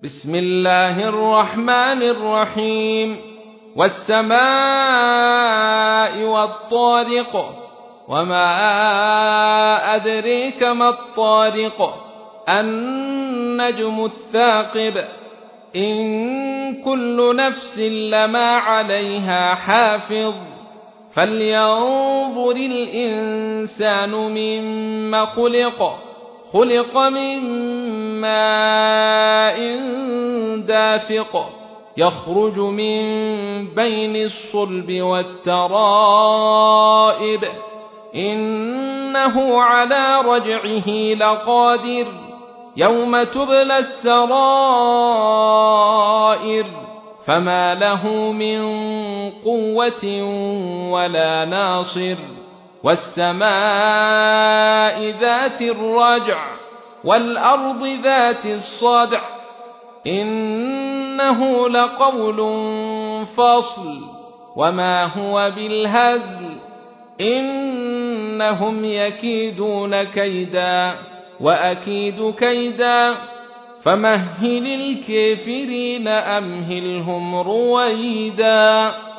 بسم الله الرحمن الرحيم والسماء والطارق وما أدريك ما الطارق النجم الثاقب إن كل نفس لما عليها حافظ فلينظر الإنسان مما خلق من ماء دافق يخرج من بين الصلب والترائب إنه على رجعه لقادر يوم تبلى السرائر فما له من قوة ولا ناصر والسماء ذات الرجع والأرض ذات الصدع إنه لقول فصل وما هو بالهزل إنهم يكيدون كيدا وأكيد كيدا فمهل الكافرين أمهلهم رويدا.